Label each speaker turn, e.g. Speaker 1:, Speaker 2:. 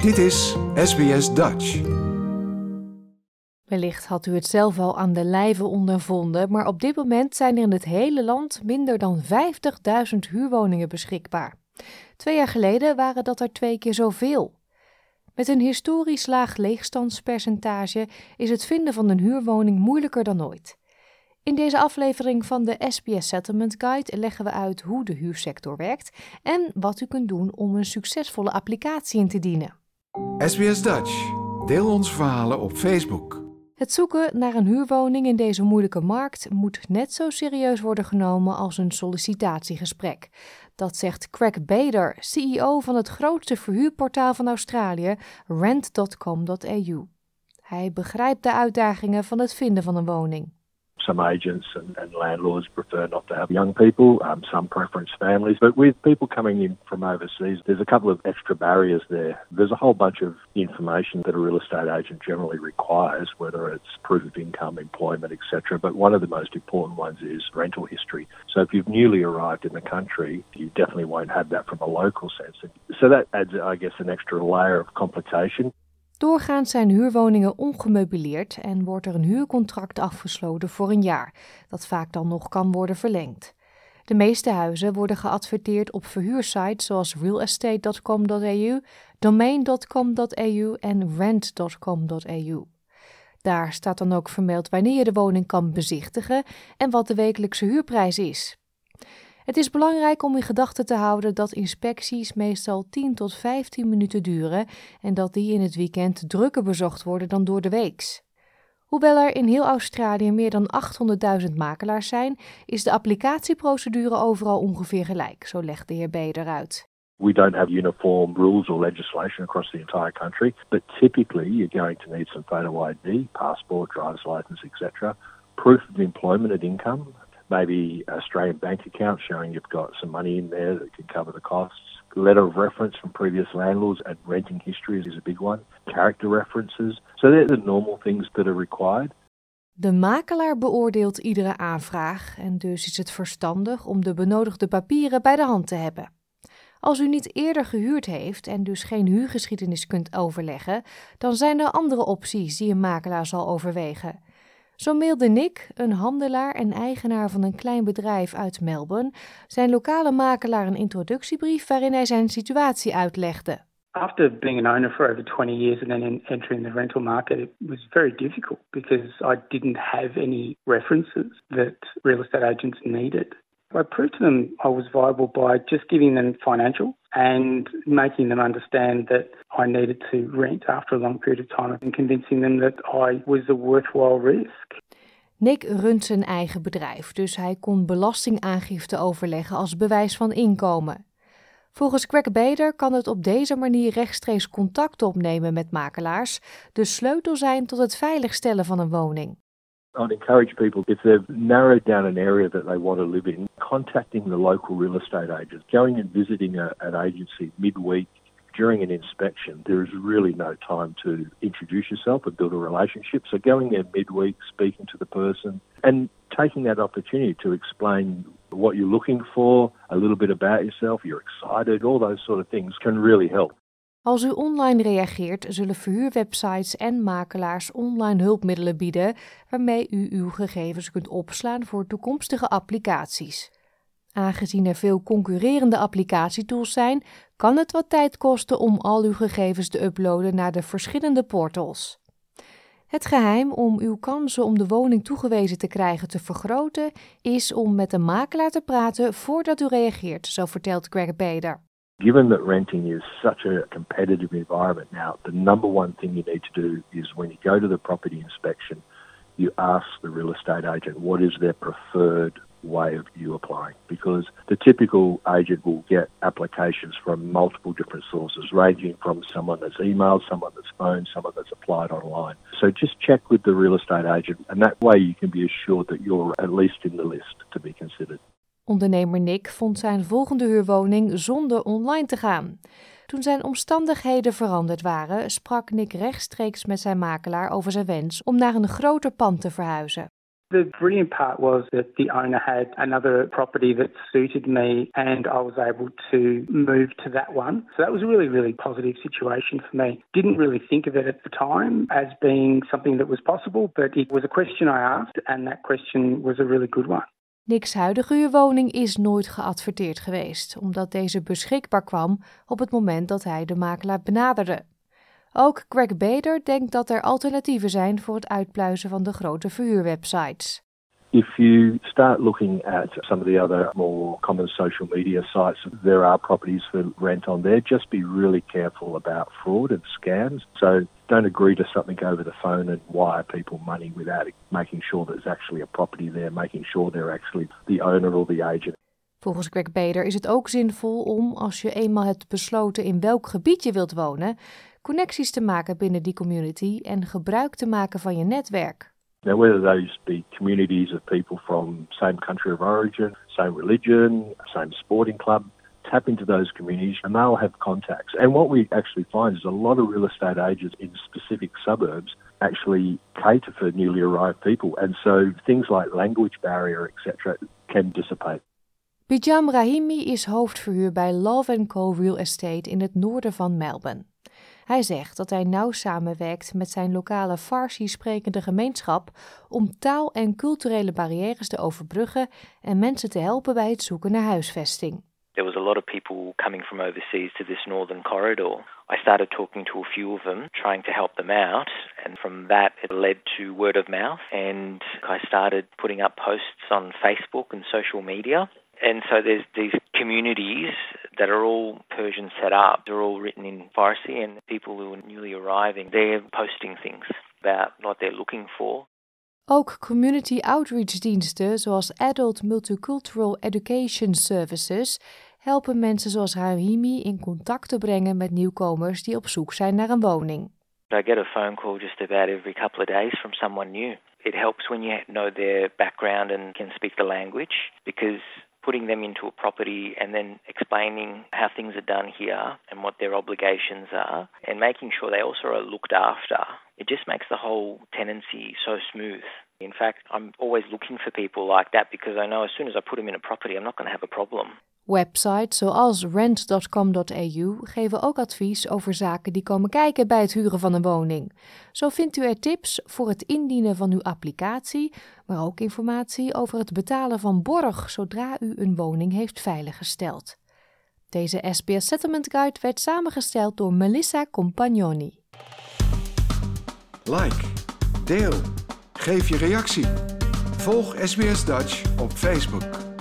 Speaker 1: Dit is SBS Dutch.
Speaker 2: Wellicht had u het zelf al aan de lijve ondervonden, maar op dit moment zijn er in het hele land minder dan 50.000 huurwoningen beschikbaar. 2 jaar geleden waren dat er 2 keer zoveel. Met een historisch laag leegstandspercentage is het vinden van een huurwoning moeilijker dan ooit. In deze aflevering van de SBS Settlement Guide leggen we uit hoe de huursector werkt en wat u kunt doen om een succesvolle applicatie in te dienen.
Speaker 1: SBS Dutch. Deel onze verhalen op Facebook.
Speaker 2: Het zoeken naar een huurwoning in deze moeilijke markt moet net zo serieus worden genomen als een sollicitatiegesprek. Dat zegt Craig Bader, CEO van het grootste verhuurportaal van Australië, Rent.com.au. Hij begrijpt de uitdagingen van het vinden van een woning.
Speaker 3: Some agents and landlords prefer not to have young people, some preference families. But with people coming in from overseas, there's a couple of extra barriers there. There's a whole bunch of information that a real estate agent generally requires, whether it's proof of income, employment, etc. But one of the most important ones is rental history. So if you've newly arrived in the country, you definitely won't have that from a local sense. So that adds, I guess, an extra layer of complication.
Speaker 2: Doorgaans zijn huurwoningen ongemeubileerd en wordt er een huurcontract afgesloten voor een jaar, dat vaak dan nog kan worden verlengd. De meeste huizen worden geadverteerd op verhuursites zoals realestate.com.au, domain.com.au en rent.com.au. Daar staat dan ook vermeld wanneer je de woning kan bezichtigen en wat de wekelijkse huurprijs is. Het is belangrijk om in gedachten te houden dat inspecties meestal 10 tot 15 minuten duren en dat die in het weekend drukker bezocht worden dan door de weeks. Hoewel er in heel Australië meer dan 800.000 makelaars zijn, is de applicatieprocedure overal ongeveer gelijk, zo legt de heer Bader uit.
Speaker 3: We don't have uniform rules or legislation across the entire country, but typically you're going to need some photo ID, passport, driver's license, etc., proof of employment and income. Maybe an Australian bank account showing you've got some money in there that can cover the costs. Letter of reference from previous landlords and renting history is a big one. Character references. So they're the normal things that are required.
Speaker 2: De makelaar beoordeelt iedere aanvraag en dus is het verstandig om de benodigde papieren bij de hand te hebben. Als u niet eerder gehuurd heeft en dus geen huurgeschiedenis kunt overleggen, dan zijn er andere opties die een makelaar zal overwegen. Zo mailde Nick, een handelaar en eigenaar van een klein bedrijf uit Melbourne, zijn lokale makelaar een introductiebrief waarin hij zijn situatie uitlegde.
Speaker 4: After being an owner for over 20 years and then entering the rental market, it was very difficult because I didn't have any references that real estate agents needed. I proved to them I was viable by just giving them financial and making them understand that I needed to rent after a long period of time and convincing them that I was a worthwhile risk.
Speaker 2: Nick runt zijn eigen bedrijf, dus hij kon belastingaangifte overleggen als bewijs van inkomen. Volgens Craig Bader kan het op deze manier rechtstreeks contact opnemen met makelaars de sleutel zijn tot het veiligstellen van een woning.
Speaker 3: I'd encourage people, if they've narrowed down an area that they want to live in, contacting the local real estate agent, going and visiting an agency midweek during an inspection. There is really no time to introduce yourself and build a relationship. So going there midweek, speaking to the person, and taking that opportunity to explain what you're looking for, a little bit about yourself, you're excited, all those sort of things can really help.
Speaker 2: Als u online reageert, zullen verhuurwebsites en makelaars online hulpmiddelen bieden waarmee u uw gegevens kunt opslaan voor toekomstige applicaties. Aangezien er veel concurrerende applicatietools zijn, kan het wat tijd kosten om al uw gegevens te uploaden naar de verschillende portals. Het geheim om uw kansen om de woning toegewezen te krijgen te vergroten is om met een makelaar te praten voordat u reageert, zo vertelt Craig Bader.
Speaker 3: Given that renting is such a competitive environment now, the number one thing you need to do is when you go to the property inspection, you ask the real estate agent what is their preferred way of you applying, because the typical agent will get applications from multiple different sources, ranging from someone that's emailed, someone that's phoned, someone that's applied online. So just check with the real estate agent, and that way you can be assured that you're at least in the list to be considered.
Speaker 2: Ondernemer Nick vond zijn volgende huurwoning zonder online te gaan. Toen zijn omstandigheden veranderd waren, sprak Nick rechtstreeks met zijn makelaar over zijn wens om naar een groter pand te verhuizen.
Speaker 4: The brilliant part was that the owner had another property that suited me and I was able to move to that one. So that was a really, really positive situation for me. Didn't really think of it at the time as being something that was possible, but it was a question I asked and that question was a really good one.
Speaker 2: Nick's huidige huurwoning is nooit geadverteerd geweest, omdat deze beschikbaar kwam op het moment dat hij de makelaar benaderde. Ook Greg Bader denkt dat er alternatieven zijn voor het uitpluizen van de grote verhuurwebsites.
Speaker 3: If you start looking at some of the other more common social media sites, there are properties for rent on there. Just be really careful about fraud and scams. So don't agree to something over the phone and wire people money without making sure there's actually a property there, making sure they're actually the owner or the agent.
Speaker 2: Volgens Greg Bader is het ook zinvol om, als je eenmaal hebt besloten in welk gebied je wilt wonen, connecties te maken binnen die community en gebruik te maken van je netwerk.
Speaker 3: Now, whether those be communities of people from same country of origin, same religion, same sporting club, tap into those communities and they'll have contacts. And what we actually find is a lot of real estate agents in specific suburbs actually cater for newly arrived people. And so things like language barrier, etc., can dissipate.
Speaker 2: Bijam Rahimi is hoofdverhuur bij Love & Co Real Estate in het noorden van Melbourne. Hij zegt dat hij nauw samenwerkt met zijn lokale Farsi-sprekende gemeenschap om taal- en culturele barrières te overbruggen en mensen te helpen bij het zoeken naar huisvesting.
Speaker 5: There was a lot of people coming from overseas to this northern corridor. I started talking to a few of them, trying to help them out, and from that it led to word of mouth, and I started putting up posts on Facebook and social media. And so there's these communities that are all Persian set up. They're all written in Farsi, and people who are newly arriving, they're posting things about what they're looking for.
Speaker 2: Ook community outreach diensten zoals Adult Multicultural Education Services helpen mensen zoals Rahimi in contact te brengen met nieuwkomers die op zoek zijn naar een woning.
Speaker 5: I get a phone call just about every couple of days from someone new. It helps when you know their background and can speak the language, because putting them into a property and then explaining how things are done here and what their obligations are and making sure they also are looked after, it just makes the whole tenancy so smooth. In fact, I'm always looking for people like that because I know as soon as I put them in a property, I'm not going to have a problem.
Speaker 2: Websites zoals rent.com.au geven ook advies over zaken die komen kijken bij het huren van een woning. Zo vindt u er tips voor het indienen van uw applicatie, maar ook informatie over het betalen van borg zodra u een woning heeft veiliggesteld. Deze SBS Settlement Guide werd samengesteld door Melissa Compagnoni.
Speaker 1: Like, deel, geef je reactie. Volg SBS Dutch op Facebook.